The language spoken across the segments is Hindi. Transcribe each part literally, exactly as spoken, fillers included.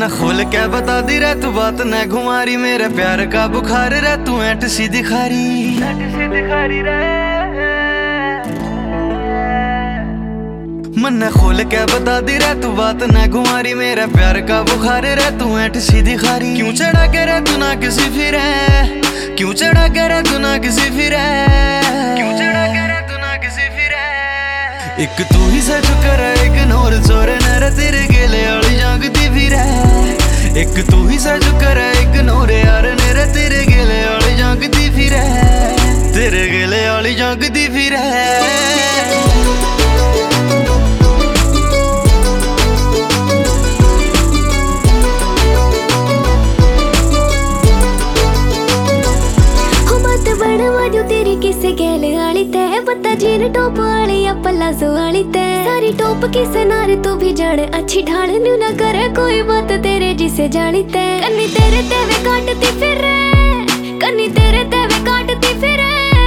मन्ना खोल क्या बता दी रे तू बात न घुमारी, मेरे प्यार का बुखार रे तू ऐट सी दिखारी दिखारी रे। मन्ना खोल क्या बता दी रे तू बात न घुमारी, मेरा प्यार का बुखार रे तू ऐट सी दिखारी। क्यों चढ़ा के रे तू ना किसी फिर है, क्यों चढ़ा के रे तू ना किसी फिर है, क्यों चढ़ा के रे तू ना किसी फिर है। एक तू ही सच कर इग्नोर जोर नर तेरे गेले वाली जागती फिर है। एक तू ही सच कर इग्नोर यार नर तेरे गेले वाली जागती फिर है, तेरे गेले वाली जागती फिर है। तेरी किसे गैल आली तै पता जीन टॉप वाली या पलाजो वाली तै, सारी टॉप किसे नारे तू भी जाने अच्छी ढाल न्यू ना करे कोई बात तेरे जिसे जानी तै। कन्नी तेरे ते वे काटती फिर कन्नी तेरे ते वे काटती फिर।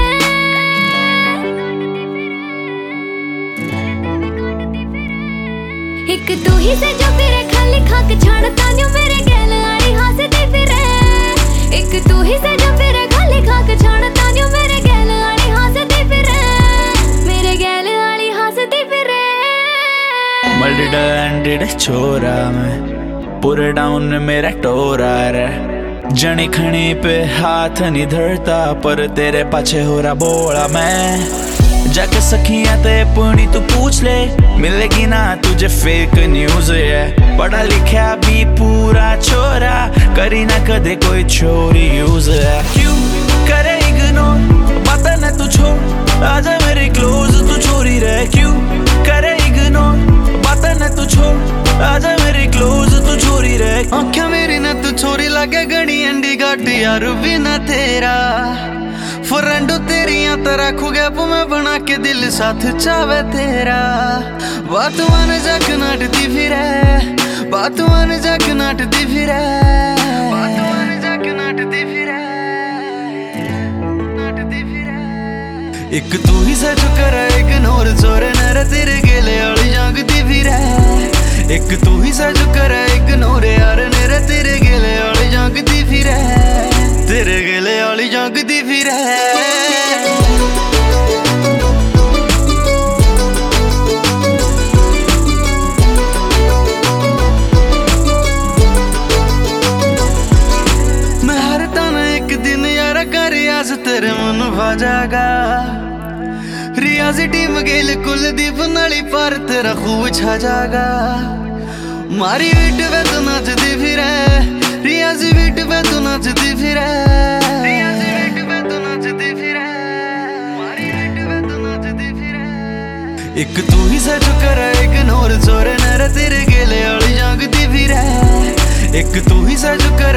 एक तू ही से जो फिरे खाली खाक छाड़ता न्यू मेरे गैल आली हंसती फिर। एक तू ही से जो फिरे खाली खाक छाड़ता न्यू मेरे गैल आली हंसती फिर, मेरे गैल आली हंसती फिर। मल्टीड एंडेड छोरा मैं पूरे डाउन में मेरा टोरा रे, जनी खनी पे हाथ नहीं धरता पर तेरे पाछे हो रहा बोला मैं। जाके सखियां ते पुनी तू पूछ ले मिलेगी ना तुझे फेक न्यूज है, पढ़ा लिखा भी पूरा छोरा करी ना कदे कोई छोरी यूज है। क्यों करे इग्नोर बात न तू छोड़ आजा मेरे क्लोज तू छोरी रहे, क्यों करे इग्नोर बात न तू छोड़ आजा मेरे क्लोज तू छोरी रहे। आँखें मेरी न तू छोरी लगे गणी अंडी गाट यार भी न तेरा फ्रेंडो तेरिया तरह खुगे मैं बना के दिल साथ चावे तेरा। बात मान जाक नाटती फिर बात मान जाक नाटती फिर बात मान जाक नाटती फिर नाटती फिर। एक तू ही सच कर इग्नोर जोर नर तेरे गेले वाली जागती फिर। एक तू ही सच कर इग्नोर यार नर तेरे गेले वाली जागती फिर, तेरे गेले वाली जागती फिर है। मैं हारता ना एक दिन यार का रियाज तेरे मन भाजागा, रियाजी टीम गेल कुलदीप नाली पार तेरा खूब छा जागा। मारी वीट वे तू नचती फिर रियाजी वीट वे तू नचती फिर रियाजी वीट वे तू नचती फिर मारी वीट वे तू नचती फिर। एक तू ही सच कर इग्नोर जोर नर तेरे गेले वाली जागती फिर। एक तू ही सच कर